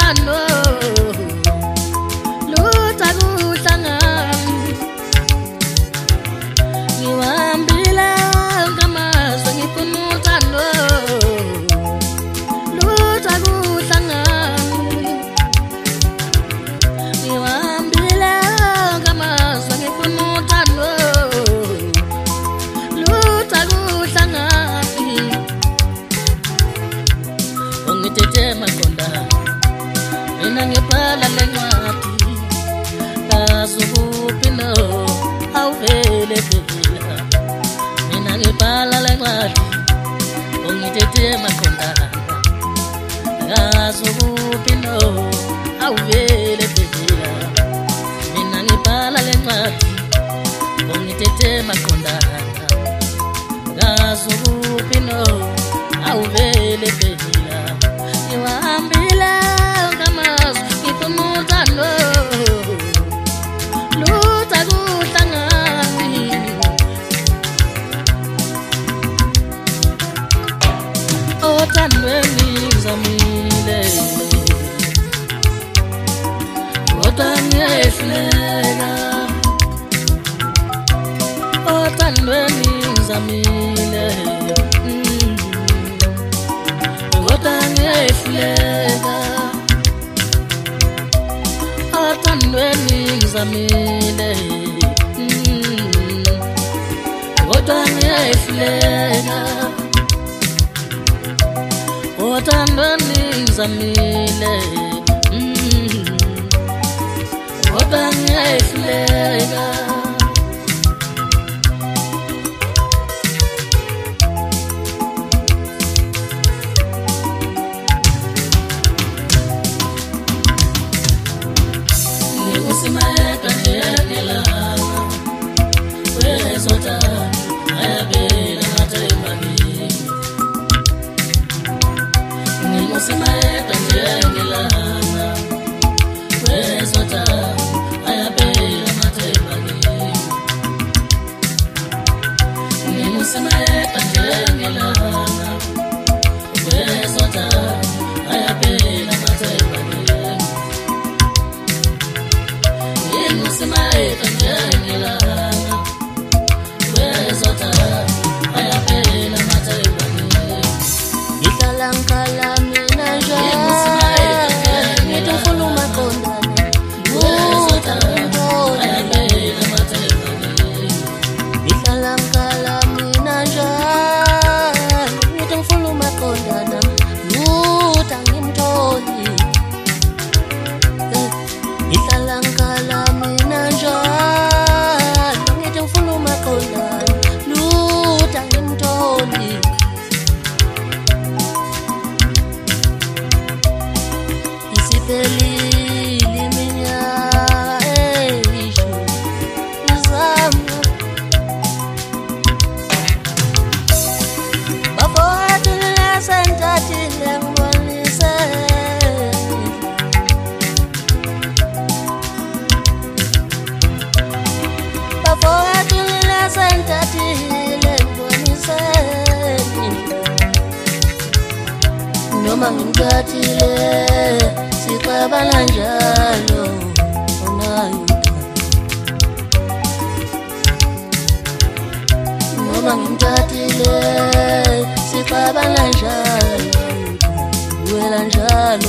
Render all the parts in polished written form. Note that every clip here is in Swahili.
utando lutha kuhlangana ngiwambile ngamazwe ngifuna utando lutha kuhlangana ngiwambile ngamazwe ngifuna utando lutha kuhlangana ongithethe maqonda mina ngiphala lencwadi kazukupino awuvele phela mina ngiphala lencwadi ongithethe maqonda kazukupino awuvele phela mina ngiphala lencwadi ongithethe maqonda kazukupino awuvele phela ngiwahambile ngamazwe ngifuna utando lutha kuhlangani othandweni ngizamile kodwa ngiyehluleka othandweni ngizamile kodwa ngiyehluleka othandweni ngizamile kodwa ngiyehluleka othandweni ngizamile kodwa ngiyehluleka noma ngimkhathile siqabala njalo onayuda noma ngimkhathile siqabala njalo wela njalo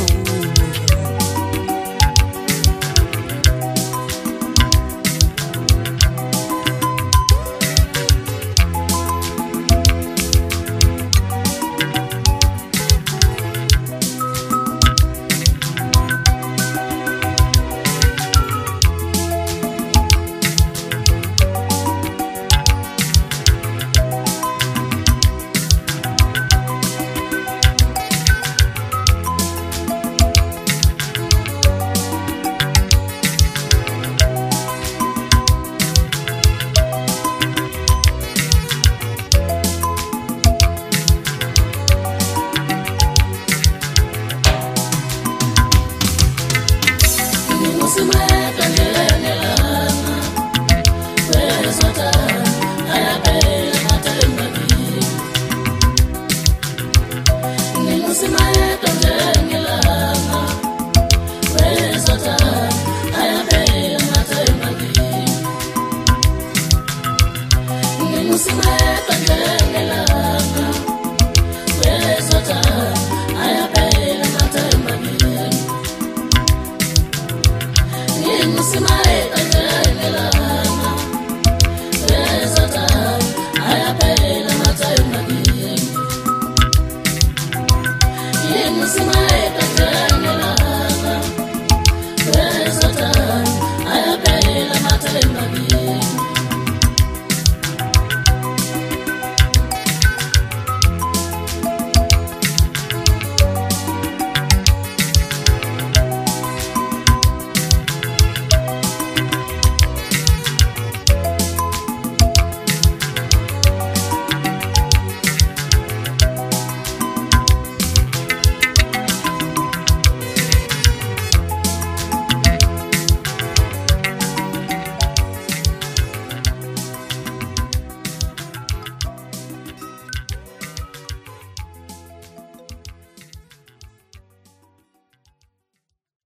Sengela